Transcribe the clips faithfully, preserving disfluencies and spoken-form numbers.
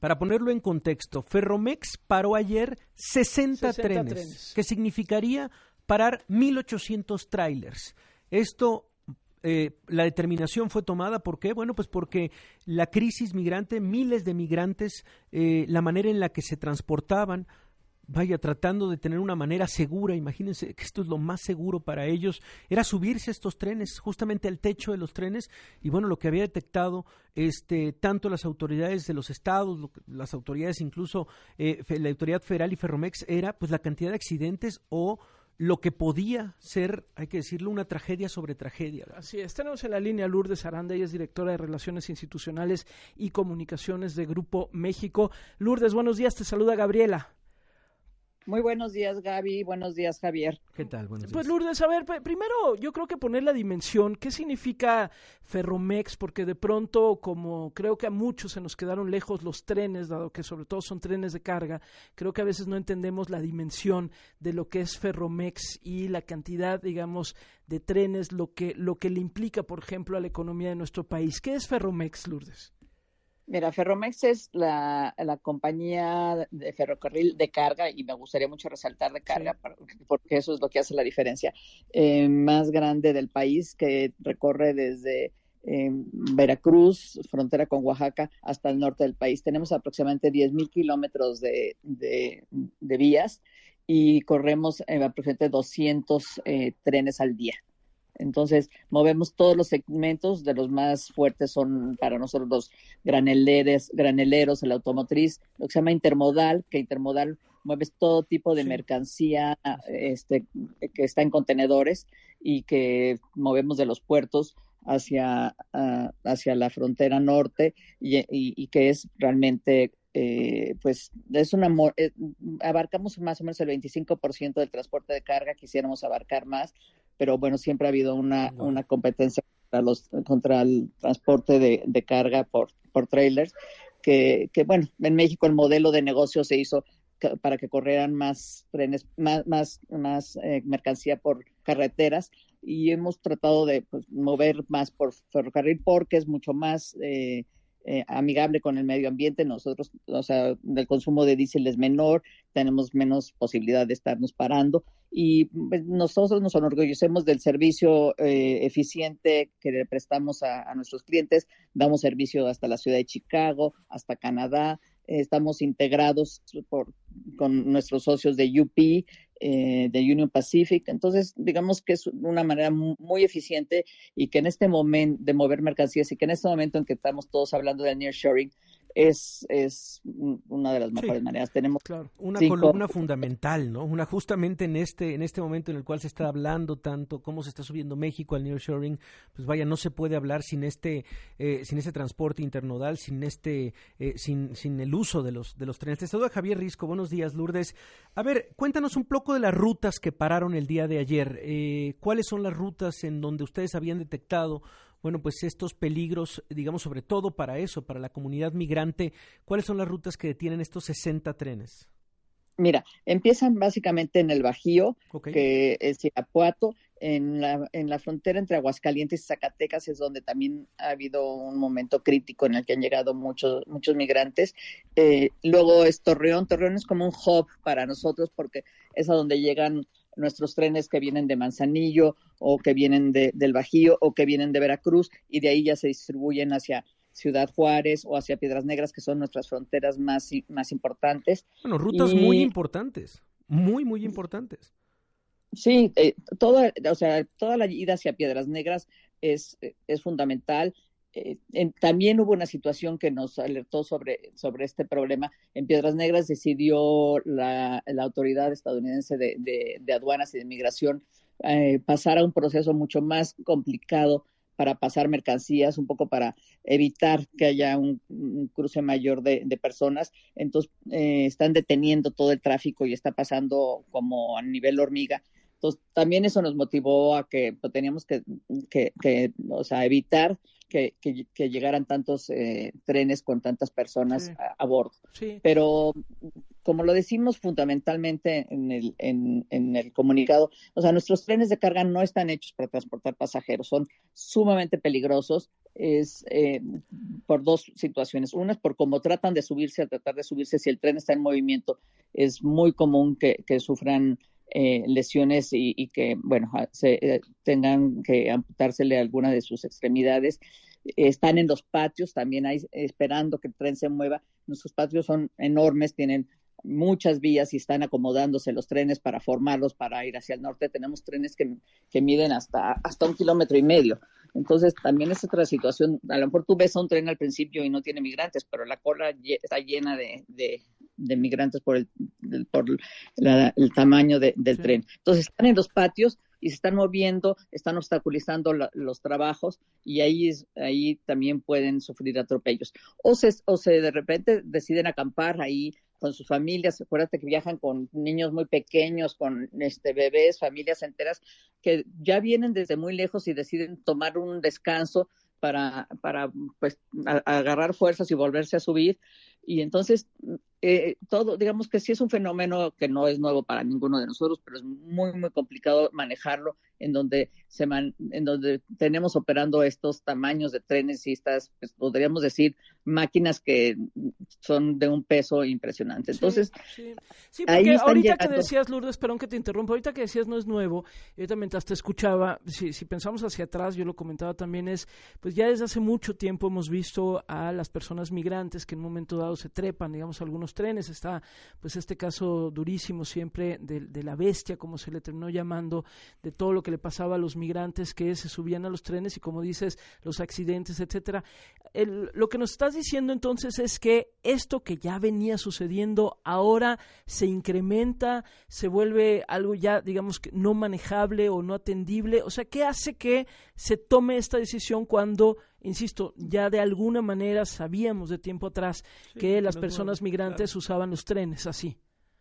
Para ponerlo en contexto, Ferromex paró ayer sesenta, sesenta trenes, trenes, que significaría parar mil ochocientos tráilers. Esto, eh, la determinación fue tomada, ¿por qué? Bueno, pues porque la crisis migrante, miles de migrantes, eh, la manera en la que se transportaban, vaya, tratando de tener una manera segura, imagínense que esto es lo más seguro para ellos, era subirse a estos trenes, justamente al techo de los trenes, y bueno, lo que había detectado este, tanto las autoridades de los estados, lo, las autoridades incluso, eh, la autoridad federal y Ferromex, era pues la cantidad de accidentes o lo que podía ser, hay que decirlo, una tragedia sobre tragedia. Así es, tenemos en la línea Lourdes Aranda, ella es directora de Relaciones Institucionales y Comunicaciones de Grupo México. Lourdes, buenos días, te saluda Gabriela. Muy buenos días, Gaby. Buenos días, Javier. ¿Qué tal? Buenos días. Pues Lourdes, a ver, primero yo creo que poner la dimensión, ¿qué significa Ferromex? Porque de pronto, como creo que a muchos se nos quedaron lejos los trenes, dado que sobre todo son trenes de carga, creo que a veces no entendemos la dimensión de lo que es Ferromex y la cantidad, digamos, de trenes, lo que, lo que le implica, por ejemplo, a la economía de nuestro país. ¿Qué es Ferromex, Lourdes? Mira, Ferromex es la, la compañía de ferrocarril de carga, y me gustaría mucho resaltar de carga, sí, porque eso es lo que hace la diferencia, eh, más grande del país, que recorre desde eh, Veracruz, frontera con Oaxaca, hasta el norte del país. Tenemos aproximadamente diez mil kilómetros de, de, de vías y corremos eh, aproximadamente doscientos eh, trenes al día. Entonces, movemos todos los segmentos, de los más fuertes son para nosotros los graneleros, graneleros, el automotriz, lo que se llama intermodal, que intermodal mueves todo tipo de sí. mercancía este, que está en contenedores y que movemos de los puertos hacia, uh, hacia la frontera norte y, y, y que es realmente... Eh, pues es una eh, abarcamos más o menos el veinticinco por ciento del transporte de carga, quisiéramos abarcar más, pero bueno, siempre ha habido una, wow. una competencia contra, los, contra el transporte de, de carga por, por trailers, que, que bueno, en México el modelo de negocio se hizo para que corrieran más trenes, más, más, más eh, mercancía por carreteras, y hemos tratado de pues, mover más por ferrocarril porque es mucho más eh, Eh, amigable con el medio ambiente. Nosotros, o sea, el consumo de diésel es menor, tenemos menos posibilidad de estarnos parando, y pues, nosotros nos enorgullecemos del servicio eh, eficiente que le prestamos a, a nuestros clientes. Damos servicio hasta la ciudad de Chicago, hasta Canadá. Eh, estamos integrados por, con nuestros socios de U P, eh, de Union Pacific. Entonces, digamos que es una manera muy, muy eficiente, y que en este momento de mover mercancías y que en este momento en que estamos todos hablando del nearshoring es, es una de las mejores sí, maneras. Tenemos claro, una cinco... columna fundamental, ¿no? Una justamente en este en este momento en el cual se está hablando tanto cómo se está subiendo México al nearshoring, pues vaya, no se puede hablar sin este eh, sin este transporte internodal, sin este eh, sin sin el uso de los de los trenes. Te saluda Javier Risco. Buenos días, Lourdes. A ver, cuéntanos un poco de las rutas que pararon el día de ayer. Eh, ¿Cuáles son las rutas en donde ustedes habían detectado, bueno, pues estos peligros, digamos, sobre todo para eso, para la comunidad migrante? ¿Cuáles son las rutas que detienen estos sesenta trenes? Mira, empiezan básicamente en el Bajío, okay. que es Irapuato, en la, en la frontera entre Aguascalientes y Zacatecas es donde también ha habido un momento crítico en el que han llegado muchos, muchos migrantes. Eh, luego es Torreón. Torreón es como un hub para nosotros porque es a donde llegan nuestros trenes que vienen de Manzanillo o que vienen de, del Bajío o que vienen de Veracruz, y de ahí ya se distribuyen hacia Ciudad Juárez o hacia Piedras Negras, que son nuestras fronteras más, más importantes. Bueno, rutas y... muy importantes, muy, muy importantes. Sí, eh, toda, o sea, toda la ida hacia Piedras Negras es, es fundamental. Eh, en, también hubo una situación que nos alertó sobre, sobre este problema. En Piedras Negras decidió la, la autoridad estadounidense de, de, de aduanas y de migración eh, pasar a un proceso mucho más complicado para pasar mercancías, un poco para evitar que haya un, un cruce mayor de, de personas. Entonces, eh, están deteniendo todo el tráfico y está pasando como a nivel hormiga. Entonces, también eso nos motivó a que pues, teníamos que, que, que, o sea, evitar que, que, que llegaran tantos eh, trenes con tantas personas sí. a, a bordo. Sí. Pero como lo decimos fundamentalmente en el, en, en el comunicado, o sea, nuestros trenes de carga no están hechos para transportar pasajeros, son sumamente peligrosos, es eh, por dos situaciones. Una es por cómo tratan de subirse, a tratar de subirse, si el tren está en movimiento, es muy común que, que sufran eh, lesiones y, y que, bueno, se, eh, tengan que amputársele alguna de sus extremidades. Están en los patios, también hay esperando que el tren se mueva. Nuestros patios son enormes, tienen muchas vías y están acomodándose los trenes para formarlos para ir hacia el norte. Tenemos trenes que, que miden hasta, hasta un kilómetro y medio. Entonces, también es otra situación. A lo mejor tú ves a un tren al principio y no tiene migrantes, pero la cola está llena de, de, de migrantes por el, por la, el tamaño de, del sí. tren. Entonces, están en los patios y se están moviendo, están obstaculizando la, los trabajos y ahí, es, ahí también pueden sufrir atropellos. O se, o se de repente deciden acampar ahí con sus familias. Acuérdate que viajan con niños muy pequeños, con este bebés, familias enteras, que ya vienen desde muy lejos y deciden tomar un descanso para, para pues, a, a agarrar fuerzas y volverse a subir. Y entonces, eh, todo, digamos que sí es un fenómeno que no es nuevo para ninguno de nosotros, pero es muy, muy complicado manejarlo en donde se man, en donde tenemos operando estos tamaños de trenes y estas, pues, podríamos decir, máquinas que son de un peso impresionante. Entonces, sí, sí. sí porque ahorita llegando... que decías, Lourdes, perdón que te interrumpa, ahorita que decías no es nuevo, ahorita mientras te escuchaba, si, si pensamos hacia atrás, yo lo comentaba también, es, pues ya desde hace mucho tiempo hemos visto a las personas migrantes que en un momento dado se trepan, digamos, a algunos trenes. Está, pues, este caso durísimo siempre de, de la bestia, como se le terminó llamando, de todo lo que le pasaba a los migrantes que se subían a los trenes y, como dices, los accidentes, etcétera. El, lo que nos estás diciendo entonces es que esto que ya venía sucediendo ahora se incrementa, se vuelve algo ya, digamos, que no manejable o no atendible. O sea, ¿qué hace que se tome esta decisión cuando, insisto, ya de alguna manera sabíamos de tiempo atrás sí, que las personas migrantes claro. usaban los trenes así?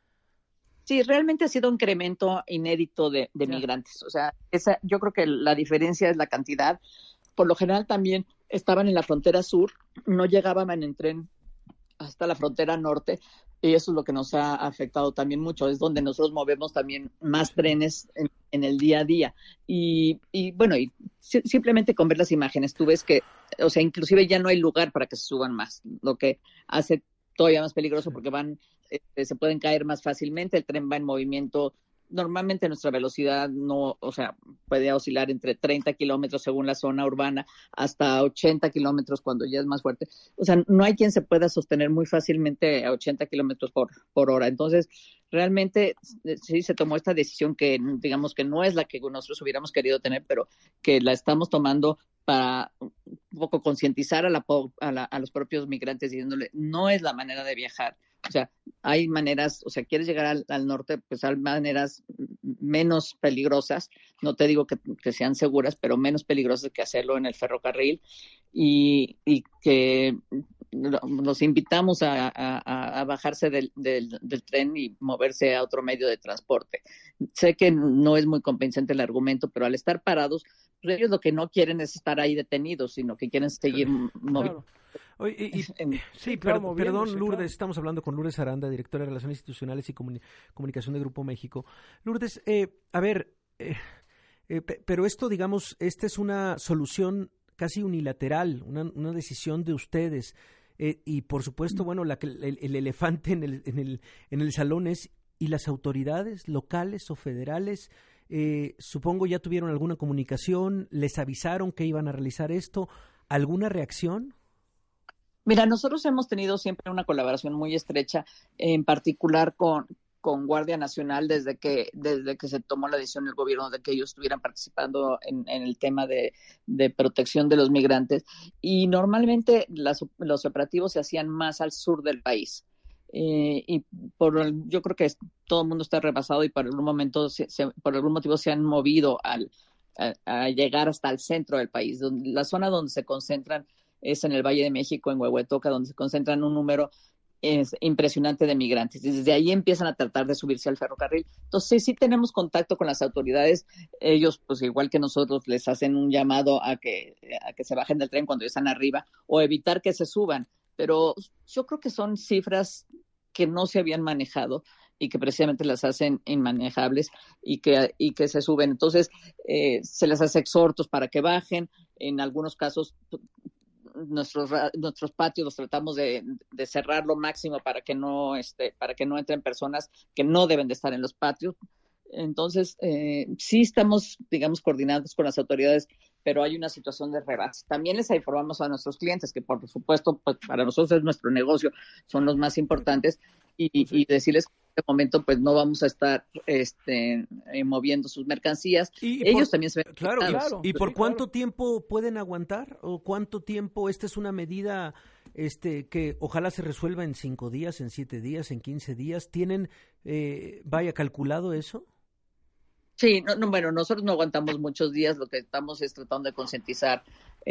Sí, realmente ha sido un incremento inédito de, de migrantes. O sea, esa, yo creo que la diferencia es la cantidad. Por lo general también estaban en la frontera sur, no llegaban en tren hasta la frontera norte, y eso es lo que nos ha afectado también mucho. Es donde nosotros movemos también más trenes en, en el día a día. Y, y bueno, y si, simplemente con ver las imágenes, tú ves que, o sea, inclusive ya no hay lugar para que se suban más, lo que hace todavía más peligroso porque van, eh, se pueden caer más fácilmente, el tren va en movimiento. Normalmente nuestra velocidad no, o sea, puede oscilar entre treinta kilómetros según la zona urbana hasta ochenta kilómetros cuando ya es más fuerte. O sea, no hay quien se pueda sostener muy fácilmente a ochenta kilómetros por, por hora. Entonces, realmente sí se tomó esta decisión que, digamos, que no es la que nosotros hubiéramos querido tener, pero que la estamos tomando para un poco concientizar a, la, a, la, a los propios migrantes diciéndole, no es la manera de viajar. O sea, hay maneras, o sea, quieres llegar al, al norte, pues hay maneras menos peligrosas, no te digo que, que sean seguras, pero menos peligrosas que hacerlo en el ferrocarril y, y que los invitamos a, a, a bajarse del, del, del tren y moverse a otro medio de transporte. Sé que no es muy convincente el argumento, pero al estar parados, pues ellos lo que no quieren es estar ahí detenidos, sino que quieren seguir claro. moviendo. Oye, y, y, sí, claro, per, perdón, Lourdes, claro. Estamos hablando con Lourdes Aranda, directora de Relaciones Institucionales y Comuni- Comunicación de Grupo México. Lourdes, eh, a ver, eh, eh, pe- pero esto, digamos, esta es una solución casi unilateral, una, una decisión de ustedes. Eh, y, por supuesto, bueno, la, el, el elefante en el, en, el, en el salón es, ¿y las autoridades locales o federales? Eh, supongo ya tuvieron alguna comunicación, les avisaron que iban a realizar esto, ¿alguna reacción? Mira, nosotros hemos tenido siempre una colaboración muy estrecha, en particular con, con Guardia Nacional, desde que desde que se tomó la decisión del gobierno de que ellos estuvieran participando en, en el tema de, de protección de los migrantes. Y normalmente las, los operativos se hacían más al sur del país. Eh, y por yo creo que es, todo el mundo está rebasado y por algún momento, se, se, por algún motivo se han movido al, a, a llegar hasta el centro del país, donde, la zona donde se concentran es en el Valle de México, en Huehuetoca, donde se concentran un número es, impresionante de migrantes. Y desde ahí empiezan a tratar de subirse al ferrocarril. Entonces, sí tenemos contacto con las autoridades. Ellos, pues igual que nosotros, les hacen un llamado a que, a que se bajen del tren cuando ya están arriba o evitar que se suban. Pero yo creo que son cifras que no se habían manejado y que precisamente las hacen inmanejables y que, y que se suben. Entonces, eh, se les hace exhortos para que bajen. En algunos casos, nuestros, nuestros patios los tratamos de, de cerrar lo máximo para que no, este, para que no entren personas que no deben de estar en los patios. Entonces, eh, sí estamos, digamos, coordinados con las autoridades, pero hay una situación de rebase. También les informamos a nuestros clientes que, por supuesto, pues, para nosotros es nuestro negocio, son los más importantes, y, y decirles que en este momento pues no vamos a estar este, eh, moviendo sus mercancías. Y Ellos por, también se ven claro, afectados. ¿y por sí, cuánto claro. tiempo pueden aguantar? ¿O cuánto tiempo? Esta es una medida este que ojalá se resuelva en cinco días, en siete días, en quince días. ¿Tienen, eh, vaya, calculado eso? Sí, no, no, bueno, nosotros no aguantamos muchos días, lo que estamos es tratando de concientizar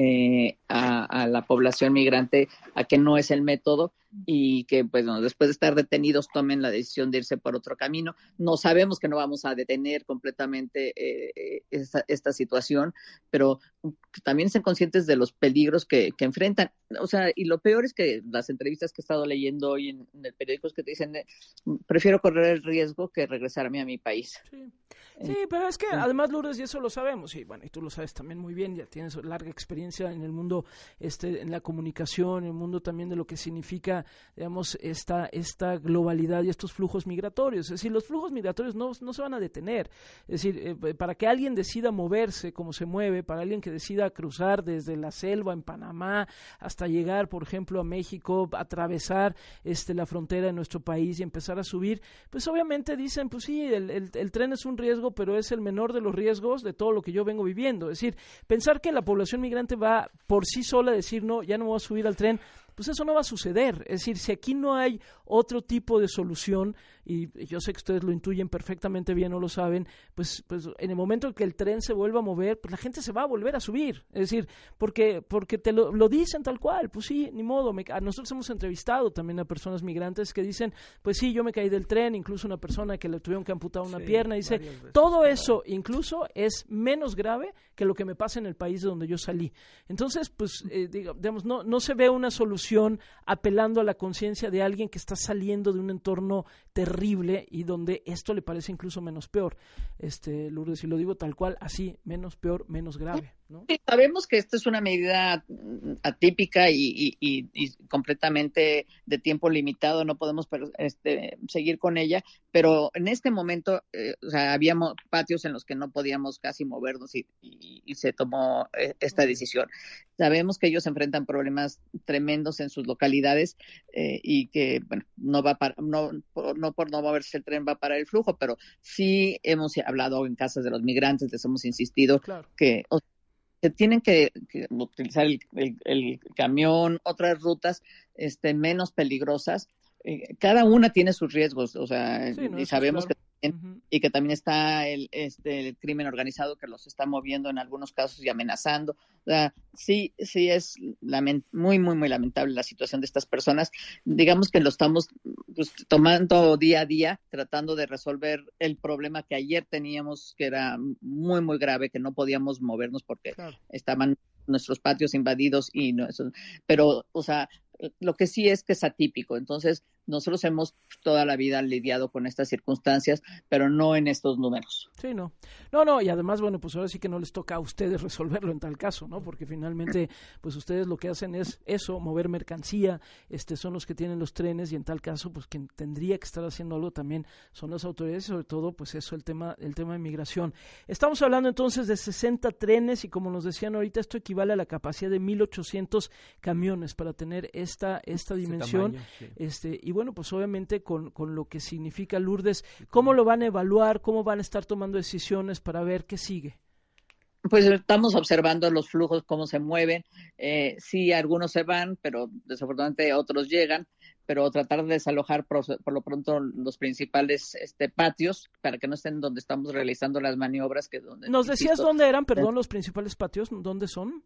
eh, a, a la población migrante a que no es el método y que, pues, bueno, después de estar detenidos tomen la decisión de irse por otro camino. No sabemos que no vamos a detener completamente eh, esta, esta situación, pero también estén conscientes de los peligros que, que enfrentan. O sea, y lo peor es que las entrevistas que he estado leyendo hoy en, en el periódico es que te dicen, eh, prefiero correr el riesgo que regresarme a mi país. Sí. Sí, pero es que además, Lourdes, y eso lo sabemos, y bueno, y tú lo sabes también muy bien, ya tienes larga experiencia en el mundo, este, en la comunicación, en el mundo también de lo que significa, digamos, esta, esta globalidad y estos flujos migratorios. Es decir, los flujos migratorios no, no se van a detener. Es decir, eh, para que alguien decida moverse como se mueve, para alguien que decida cruzar desde la selva en Panamá hasta llegar, por ejemplo, a México, atravesar este, la frontera de nuestro país y empezar a subir, pues obviamente dicen, pues sí, el, el, el tren es un riesgo, pero es el menor de los riesgos de todo lo que yo vengo viviendo. Es decir, pensar que la población migrante va por sí sola a decir, no, ya no me voy a subir al tren, pues eso no va a suceder. Es decir, si aquí no hay otro tipo de solución, y yo sé que ustedes lo intuyen perfectamente bien o lo saben, pues, pues en el momento en que el tren se vuelva a mover, pues la gente se va a volver a subir. Es decir, porque, porque te lo, lo dicen tal cual, pues sí, ni modo. Me, a nosotros hemos entrevistado también a personas migrantes que dicen, pues sí, yo me caí del tren, incluso una persona que le tuvieron que amputar una Sí, pierna, dice, veces, todo claro. eso incluso es menos grave que lo que me pasa en el país de donde yo salí. Entonces, pues, eh, digamos, no, no se ve una solución apelando a la conciencia de alguien que está saliendo de un entorno terrible y donde esto le parece incluso menos peor. Este, Lourdes, y lo digo tal cual, así, menos peor, menos grave, ¿no? Sí, sabemos que esta es una medida atípica y, y, y, y completamente de tiempo limitado, no podemos este, seguir con ella, pero en este momento, eh, o sea, había patios en los que no podíamos casi movernos y, y, y se tomó eh, esta decisión. Sabemos que ellos enfrentan problemas tremendos en sus localidades eh, y que, bueno, no va para, no, no por no moverse el tren va a parar el flujo, pero sí hemos hablado en casas de los migrantes, les hemos insistido Claro. que o que tienen que, que utilizar el, el, el camión, otras rutas este, menos peligrosas. Eh, cada una tiene sus riesgos, o sea, Sí, no, y eso es sabemos claro. que también, Uh-huh. y que también está el, este, el crimen organizado que los está moviendo en algunos casos y amenazando. O sea, sí, sí es lament- muy, muy, muy lamentable la situación de estas personas. Digamos que lo estamos pues, tomando día a día, tratando de resolver el problema que ayer teníamos, que era muy, muy grave, que no podíamos movernos porque Claro. estaban nuestros patios invadidos y no eso, pero, o sea, lo que sí es que es atípico. Entonces, nosotros hemos toda la vida lidiado con estas circunstancias, pero no en estos números. Sí, no. No, no, y además, bueno, pues ahora sí que no les toca a ustedes resolverlo en tal caso, ¿no? Porque finalmente, pues ustedes lo que hacen es eso, mover mercancía, este, son los que tienen los trenes y en tal caso, pues quien tendría que estar haciendo algo también son las autoridades y sobre todo, pues eso, el tema, el tema de migración. Estamos hablando entonces de sesenta trenes y como nos decían ahorita, esto equivale a la capacidad de mil ochocientos camiones para tener esta, esta dimensión. Tamaño, sí. Este, y bueno, pues obviamente con, con lo que significa Lourdes, ¿cómo lo van a evaluar? ¿Cómo van a estar tomando decisiones para ver qué sigue? Pues estamos observando los flujos, cómo se mueven. Eh, sí, algunos se van, pero desafortunadamente otros llegan. Pero tratar de desalojar por, por lo pronto los principales este, patios para que no estén donde estamos realizando las maniobras. Que donde, ¿Nos decías insisto, dónde eran, perdón, los principales patios? ¿Dónde son?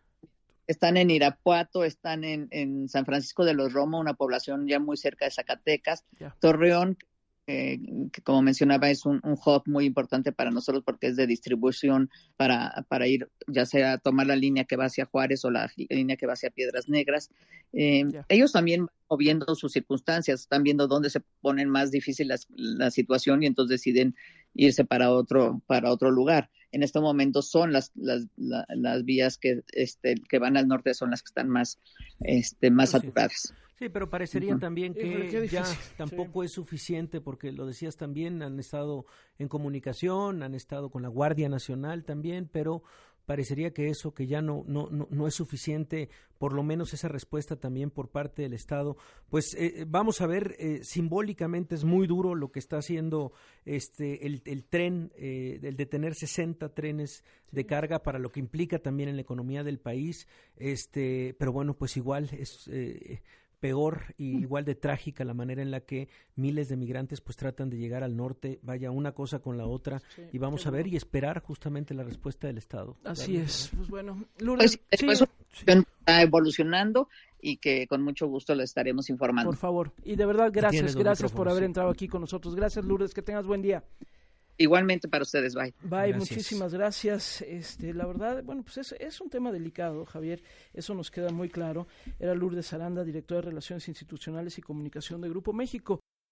Están en Irapuato, están en, en San Francisco de los Romo, una población ya muy cerca de Zacatecas, Ya. Torreón, eh, que como mencionaba es un, un hub muy importante para nosotros porque es de distribución para, para ir ya sea a tomar la línea que va hacia Juárez o la línea que va hacia Piedras Negras. Eh, yeah. Ellos también van viendo sus circunstancias, están viendo dónde se ponen más difícil la, la situación y entonces deciden irse para otro, para otro lugar. En este momento son las, las, las, las vías que, este, que van al norte, son las que están más, este, más pues saturadas. Sí. Sí, pero parecería uh-huh. también que sí, ya tampoco sí. es suficiente, porque lo decías también, han estado en comunicación, han estado con la Guardia Nacional también, pero parecería que eso que ya no no no, no es suficiente, por lo menos esa respuesta también por parte del Estado. Pues eh, vamos a ver, eh, simbólicamente es muy duro lo que está haciendo este el, el tren, eh, el de tener sesenta trenes sí. de carga, para lo que implica también en la economía del país, este pero bueno, pues igual es... Eh, peor y igual de trágica la manera en la que miles de migrantes pues tratan de llegar al norte, vaya una cosa con la otra, sí, y vamos a ver y esperar justamente la respuesta del Estado. Así claro. es, pues bueno, Lourdes, pues, sí, sí. está evolucionando y que con mucho gusto le estaremos informando. Por favor, y de verdad gracias, gracias por haber entrado aquí con nosotros. Gracias, Lourdes, que tengas buen día. Igualmente para ustedes, bye. Bye, gracias. Muchísimas gracias. Este, la verdad, bueno, pues es, es un tema delicado, Javier, eso nos queda muy claro. Era Lourdes Aranda, directora de Relaciones Institucionales y Comunicación de Grupo México.